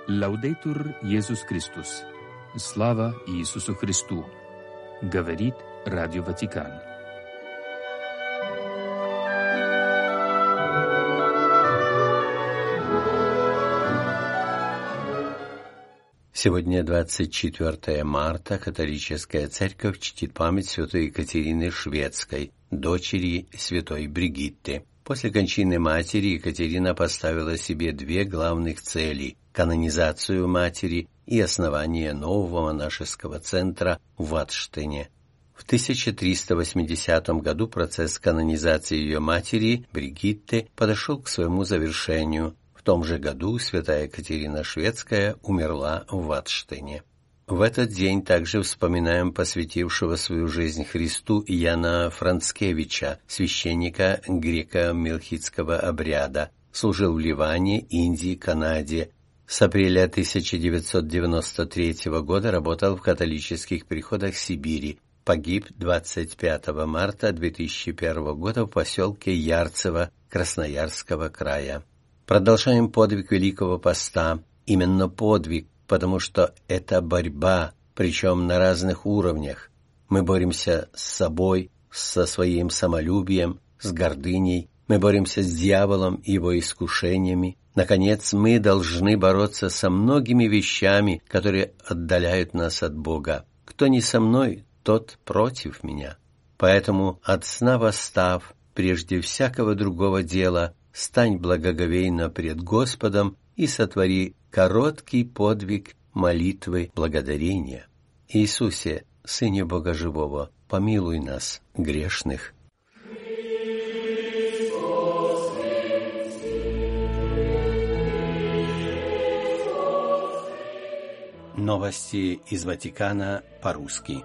Лаудейтур Иисус Христос. Слава Иисусу Христу. Говорит Радио Ватикан. Сегодня 24 марта. Католическая церковь чтит память святой Екатерины Шведской, дочери святой Бригитты. После кончины матери Екатерина поставила себе две главных цели – канонизацию матери и основание нового монашеского центра в Ватштине. В 1380 году процесс канонизации ее матери, Бригитты, подошел к своему завершению. В том же году святая Екатерина Шведская умерла в Ватштине. В этот день также вспоминаем посвятившего свою жизнь Христу Яна Францкевича, священника греко-мелхитского обряда, служил в Ливане, Индии, Канаде. С апреля 1993 года работал в католических приходах Сибири. Погиб 25 марта 2001 года в поселке Ярцево Красноярского края. Продолжаем подвиг Великого Поста. Именно подвиг, потому что это борьба, причем на разных уровнях. Мы боремся с собой, со своим самолюбием, с гордыней. Мы боремся с дьяволом и его искушениями. Наконец, мы должны бороться со многими вещами, которые отдаляют нас от Бога. Кто не со мной, тот против меня. Поэтому от сна восстав, прежде всякого другого дела, стань благоговейно пред Господом и сотвори короткий подвиг молитвы благодарения. Иисусе, Сыне Бога Живого, помилуй нас, грешных. Новости из Ватикана по-русски.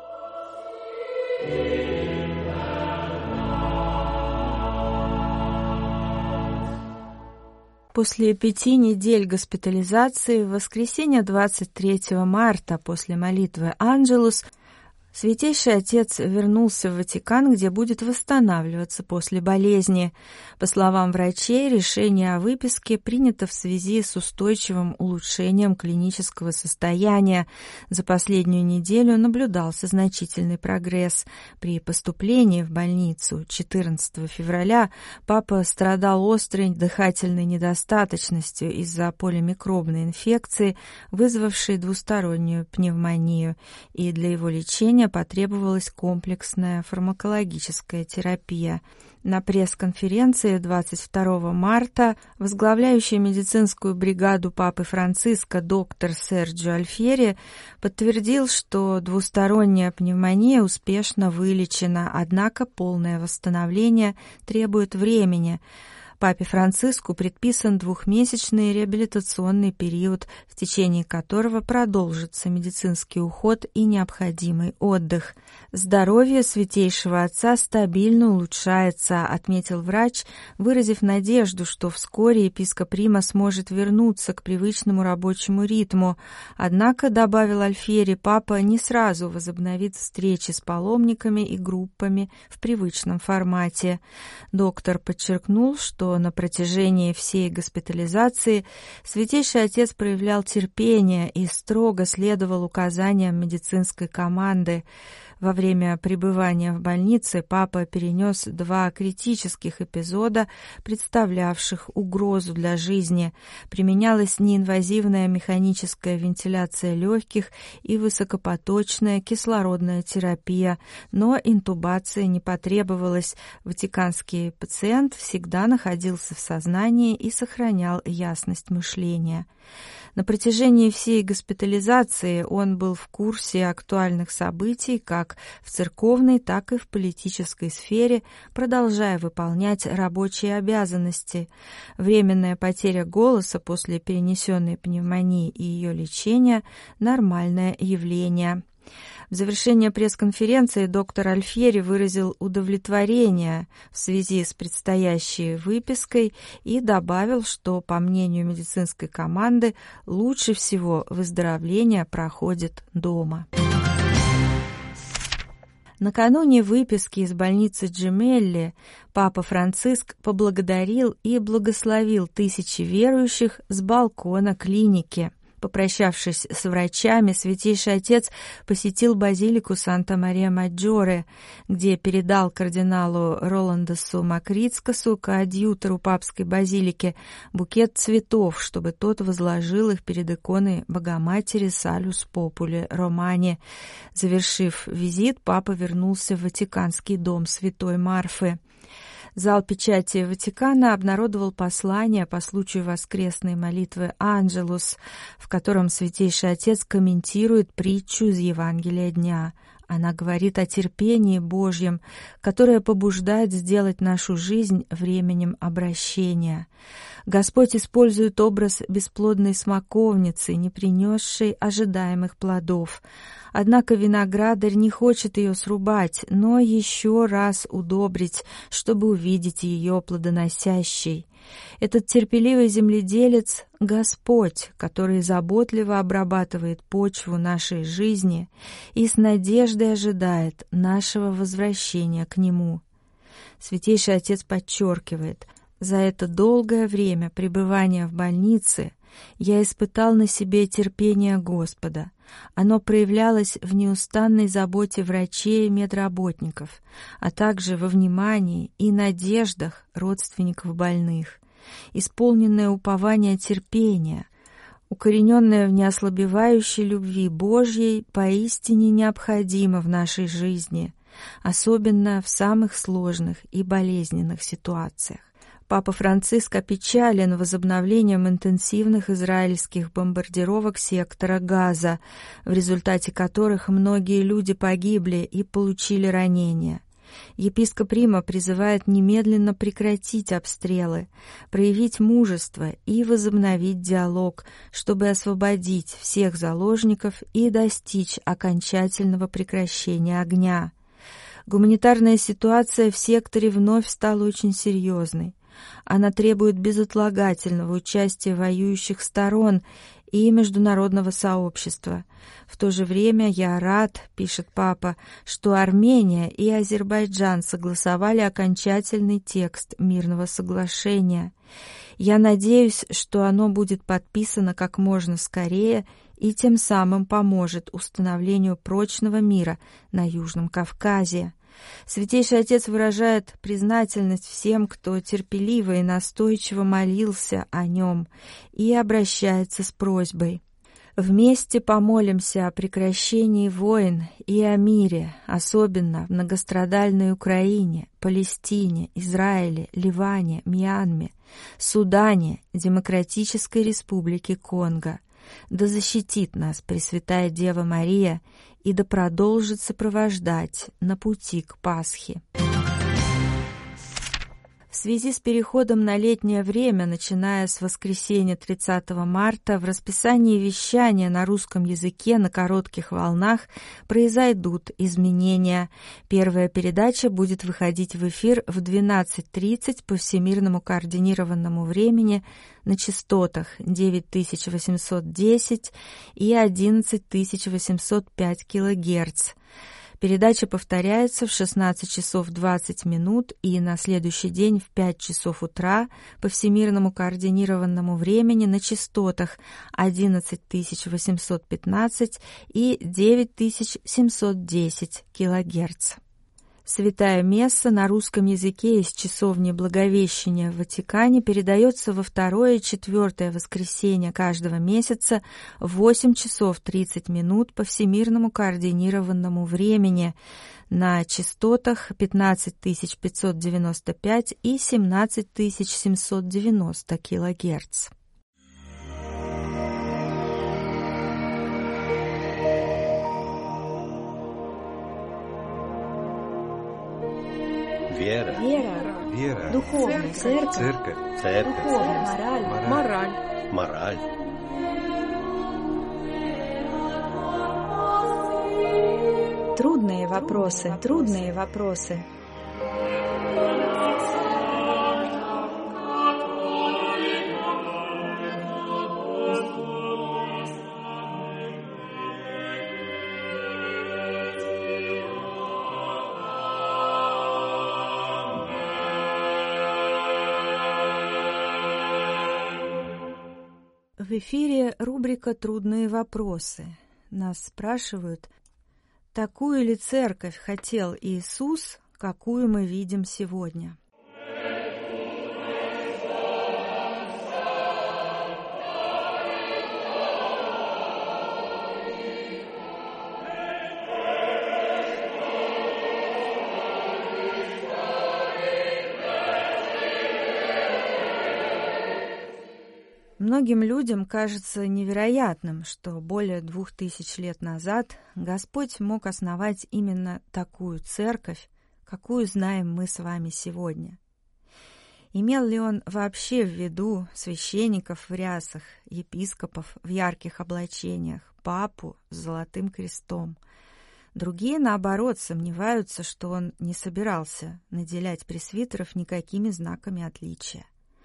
После 5 недель госпитализации в воскресенье 23 марта после молитвы «Анджелус» Святейший Отец вернулся в Ватикан, где будет восстанавливаться после болезни. По словам врачей, решение о выписке принято в связи с устойчивым улучшением клинического состояния. За последнюю неделю наблюдался значительный прогресс. При поступлении в больницу 14 февраля папа страдал острой дыхательной недостаточностью из-за полимикробной инфекции, вызвавшей двустороннюю пневмонию, и для его лечения потребовалась комплексная фармакологическая терапия. На пресс-конференции 22 марта возглавляющий медицинскую бригаду Папы Франциска доктор Серджио Альфьери подтвердил, что двусторонняя пневмония успешно вылечена, однако полное восстановление требует времени. Папе Франциску предписан 2-месячный реабилитационный период, в течение которого продолжится медицинский уход и необходимый отдых. Здоровье Святейшего Отца стабильно улучшается, отметил врач, выразив надежду, что вскоре епископ Рима сможет вернуться к привычному рабочему ритму. Однако, добавил Альфьери, папа не сразу возобновит встречи с паломниками и группами в привычном формате. Доктор подчеркнул, что на протяжении всей госпитализации Святейший Отец проявлял терпение и строго следовал указаниям медицинской команды. Во время пребывания в больнице папа перенес 2 критических эпизода, представлявших угрозу для жизни. Применялась неинвазивная механическая вентиляция легких и высокопоточная кислородная терапия, но интубация не потребовалась. Ватиканский пациент всегда находился в сознании и сохранял ясность мышления. На протяжении всей госпитализации он был в курсе актуальных событий как в церковной, так и в политической сфере, продолжая выполнять рабочие обязанности. Временная потеря голоса после перенесенной пневмонии и ее лечения – нормальное явление. В завершение пресс-конференции доктор Альфьери выразил удовлетворение в связи с предстоящей выпиской и добавил, что, по мнению медицинской команды, лучше всего выздоровление проходит дома. Накануне выписки из больницы Джемелли папа Франциск поблагодарил и благословил тысячи верующих с балкона клиники. Попрощавшись с врачами, Святейший Отец посетил базилику Санта-Мария-Маджоре, где передал кардиналу Роландосу Макритскосу, коадьютору папской базилики, букет цветов, чтобы тот возложил их перед иконой Богоматери Салюс Попули Романи. Завершив визит, папа вернулся в Ватиканский дом Святой Марфы. Зал печати Ватикана обнародовал послание по случаю воскресной молитвы «Анджелус», в котором Святейший Отец комментирует притчу из Евангелия дня. Она говорит о терпении Божьем, которое побуждает сделать нашу жизнь временем обращения. Господь использует образ бесплодной смоковницы, не принесшей ожидаемых плодов. Однако виноградарь не хочет ее срубать, но еще раз удобрить, чтобы увидеть ее плодоносящей. Этот терпеливый земледелец — Господь, который заботливо обрабатывает почву нашей жизни и с надеждой ожидает нашего возвращения к Нему. Святейший Отец подчеркивает: «За это долгое время пребывания в больнице я испытал на себе терпение Господа. Оно проявлялось в неустанной заботе врачей и медработников, а также во внимании и надеждах родственников больных. Исполненное упования терпения, укорененное в неослабевающей любви Божьей, поистине необходимо в нашей жизни, особенно в самых сложных и болезненных ситуациях». Папа Франциск опечален возобновлением интенсивных израильских бомбардировок сектора Газа, в результате которых многие люди погибли и получили ранения. Епископ Рима призывает немедленно прекратить обстрелы, проявить мужество и возобновить диалог, чтобы освободить всех заложников и достичь окончательного прекращения огня. Гуманитарная ситуация в секторе вновь стала очень серьезной. Она требует безотлагательного участия воюющих сторон и международного сообщества. В то же время я рад, пишет папа, что Армения и Азербайджан согласовали окончательный текст мирного соглашения. Я надеюсь, что оно будет подписано как можно скорее и тем самым поможет установлению прочного мира на Южном Кавказе. Святейший Отец выражает признательность всем, кто терпеливо и настойчиво молился о нем, и обращается с просьбой: «Вместе помолимся о прекращении войн и о мире, особенно в многострадальной Украине, Палестине, Израиле, Ливане, Мьянме, Судане, Демократической Республике Конго. Да защитит нас Пресвятая Дева Мария и да продолжит сопровождать на пути к Пасхе». В связи с переходом на летнее время, начиная с воскресенья 30 марта, в расписании вещания на русском языке на коротких волнах произойдут изменения. Первая передача будет выходить в эфир в 12:30 по всемирному координированному времени на частотах 9810 и 11805 кГц. Передача повторяется в 16 часов 20 минут и на следующий день в 5 часов утра по всемирному координированному времени на частотах 11815 и 9710 кГц. Святая Месса на русском языке из часовни Благовещения в Ватикане передается во второе и четвертое воскресенье каждого месяца в 8 часов 30 минут по всемирному координированному времени на частотах 15595 и 17790 кГц. Вера. Духовная. Церковь. Духовная. Мораль. Трудные вопросы. В эфире рубрика «Трудные вопросы». Нас спрашивают, такую ли церковь хотел Иисус, какую мы видим сегодня? Многим людям кажется невероятным, что более 2000 лет назад Господь мог основать именно такую церковь, какую знаем мы с вами сегодня. Имел ли он вообще в виду священников в рясах, епископов в ярких облачениях, папу с золотым крестом? Другие, наоборот, сомневаются, что он не собирался наделять пресвитеров никакими знаками отличия.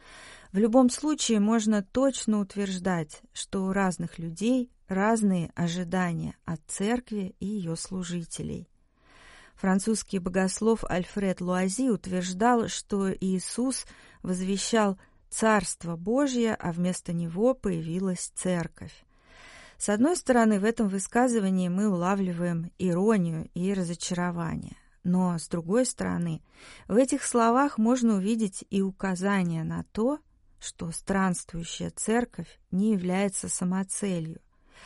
В любом случае можно точно утверждать, что у разных людей разные ожидания от церкви и ее служителей. Французский богослов Альфред Луази утверждал, что Иисус возвещал Царство Божье, а вместо него появилась церковь. С одной стороны, в этом высказывании мы улавливаем иронию и разочарование. Но, с другой стороны, в этих словах можно увидеть и указание на то, что странствующая церковь не является самоцелью.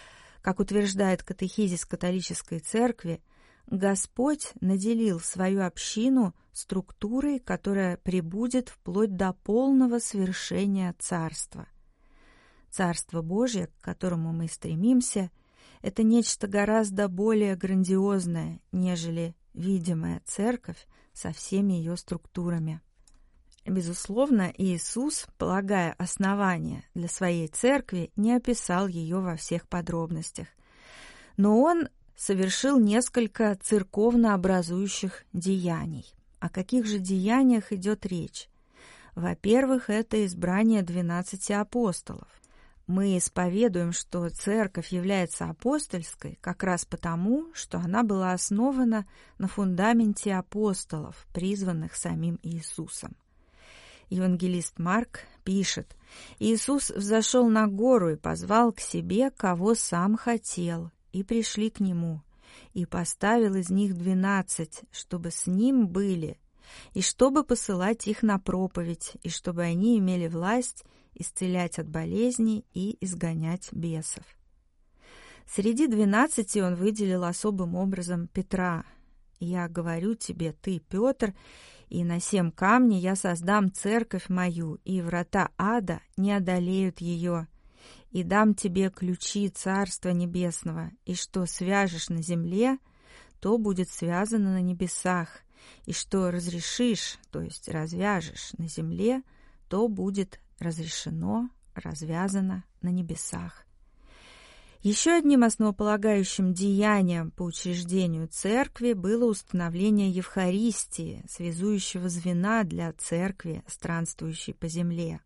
Как утверждает катехизис католической церкви, Господь наделил свою общину структурой, которая пребудет вплоть до полного свершения Царства. Царство Божье, к которому мы стремимся, это нечто гораздо более грандиозное, нежели видимая церковь со всеми ее структурами. Безусловно, Иисус, полагая основания для своей церкви, не описал ее во всех подробностях. Но он совершил несколько церковнообразующих деяний. О каких же деяниях идет речь? Во-первых, это избрание 12 апостолов. Мы исповедуем, что церковь является апостольской как раз потому, что она была основана на фундаменте апостолов, призванных самим Иисусом. Евангелист Марк пишет: «Иисус взошел на гору и позвал к себе, кого сам хотел, и пришли к нему, и поставил из них 12, чтобы с ним были, и чтобы посылать их на проповедь, и чтобы они имели власть исцелять от болезней и изгонять бесов». Среди 12 он выделил особым образом Петра. «Я говорю тебе, ты, Петр, и на сем камне я создам церковь мою, и врата ада не одолеют ее. И дам тебе ключи Царства Небесного, и что свяжешь на земле, то будет связано на небесах, и что разрешишь, то есть развяжешь на земле, то будет разрешено, развязано на небесах». Еще одним основополагающим деянием по учреждению церкви было установление Евхаристии, связующего звена для церкви, странствующей по земле.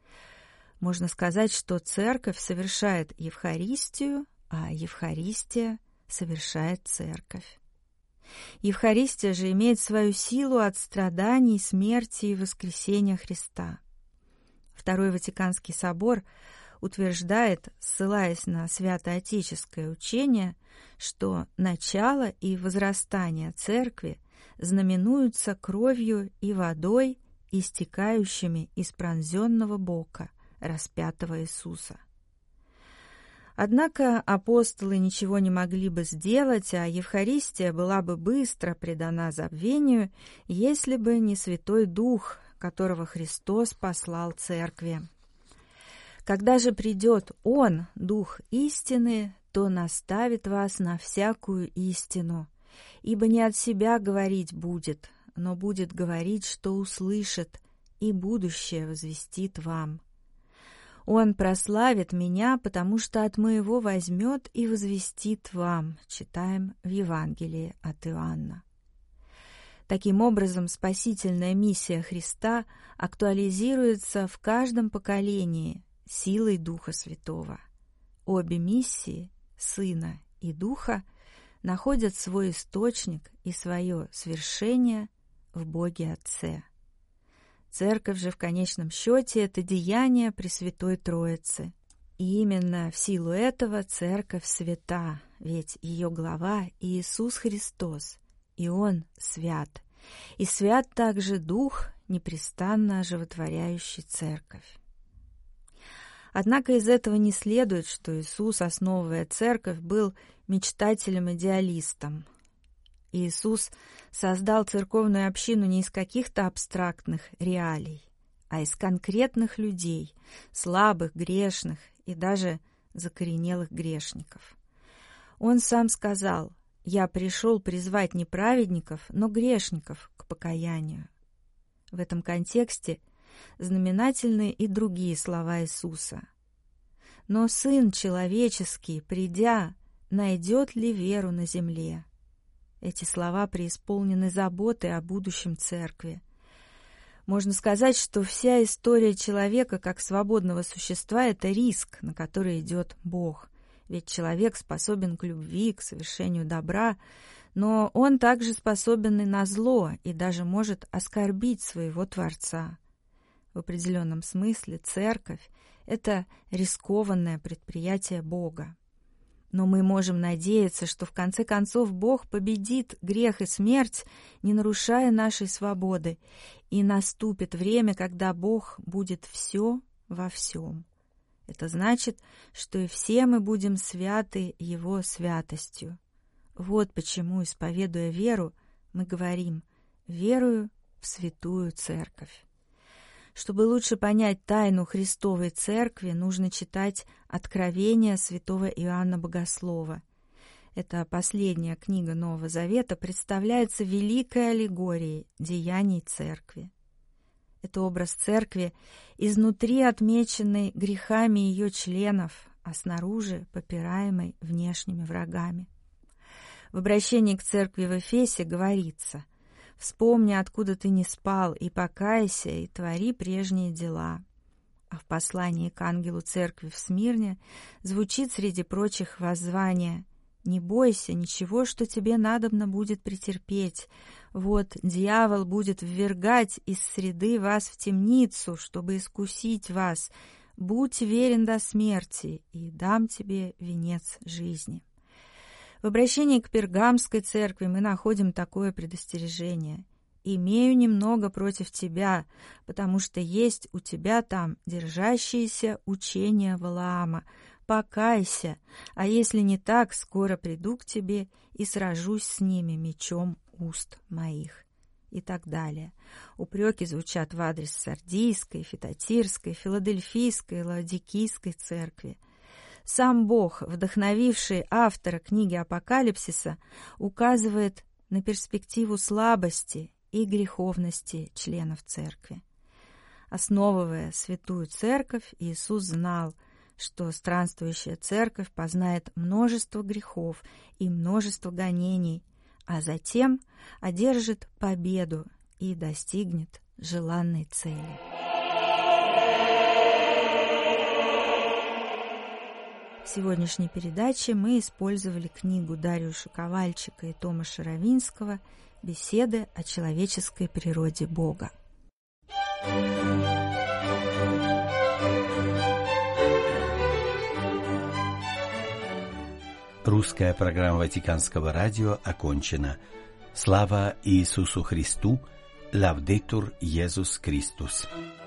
Можно сказать, что церковь совершает Евхаристию, а Евхаристия совершает церковь. Евхаристия же имеет свою силу от страданий, смерти и воскресения Христа. Второй Ватиканский собор утверждает, ссылаясь на святоотеческое учение, что начало и возрастание церкви знаменуются кровью и водой, истекающими из пронзенного бока распятого Иисуса. Однако апостолы ничего не могли бы сделать, а Евхаристия была бы быстро предана забвению, если бы не Святой Дух, которого Христос послал церкви. Когда же придет Он, Дух истины, то наставит вас на всякую истину, ибо не от себя говорить будет, но будет говорить, что услышит, и будущее возвестит вам. Он прославит меня, потому что от моего возьмет и возвестит вам», читаем в Евангелии от Иоанна. Таким образом, спасительная миссия Христа актуализируется в каждом поколении силой Духа Святого. Обе миссии, Сына и Духа, находят свой источник и свое свершение в Боге Отце. Церковь же в конечном счете – это деяние Пресвятой Троицы. И именно в силу этого Церковь свята, ведь ее глава Иисус Христос, и Он свят. И свят также Дух, непрестанно оживотворяющий Церковь. Однако из этого не следует, что Иисус, основывая Церковь, был мечтателем-идеалистом. Иисус создал церковную общину не из каких-то абстрактных реалий, а из конкретных людей, слабых, грешных и даже закоренелых грешников. Он сам сказал: «Я пришел призвать не праведников, но грешников к покаянию». В этом контексте знаменательны и другие слова Иисуса. «Но Сын Человеческий, придя, найдет ли веру на земле?» Эти слова преисполнены заботы о будущем Церкви. Можно сказать, что вся история человека как свободного существа – это риск, на который идет Бог. Ведь человек способен к любви, к совершению добра, но он также способен и на зло, и даже может оскорбить своего Творца. В определенном смысле Церковь – это рискованное предприятие Бога. Но мы можем надеяться, что в конце концов Бог победит грех и смерть, не нарушая нашей свободы, и наступит время, когда Бог будет все во всем. Это значит, что и все мы будем святы Его святостью. Вот почему, исповедуя веру, мы говорим: «Верую в святую Церковь». Чтобы лучше понять тайну Христовой Церкви, нужно читать Откровение святого Иоанна Богослова. Эта последняя книга Нового Завета представляется великой аллегорией деяний Церкви. Это образ Церкви, изнутри отмеченный грехами ее членов, а снаружи попираемой внешними врагами. В обращении к Церкви в Эфесе говорится: «Вспомни, откуда ты не спал, и покайся, и твори прежние дела». А в послании к ангелу Церкви в Смирне звучит среди прочих воззвание: «Не бойся ничего, что тебе надобно будет претерпеть. Вот дьявол будет ввергать из среды вас в темницу, чтобы искусить вас. Будь верен до смерти, и дам тебе венец жизни». В обращении к Пергамской церкви мы находим такое предостережение: «Имею немного против тебя, потому что есть у тебя там держащиеся учения Валаама. Покайся, а если не так, скоро приду к тебе и сражусь с ними мечом уст моих». И так далее. Упреки звучат в адрес Сардийской, Фитатирской, Филадельфийской и Лаодикийской церкви. Сам Бог, вдохновивший автора книги Апокалипсиса, указывает на перспективу слабости и греховности членов Церкви. Основывая святую Церковь, Иисус знал, что странствующая Церковь познает множество грехов и множество гонений, а затем одержит победу и достигнет желанной цели. В сегодняшней передаче мы использовали книгу Дариуша Ковальчика и Томаша Равинского «Беседы о человеческой природе Бога». Русская программа Ватиканского радио окончена. Слава Иисусу Христу! Лавдетур Иисус Христос!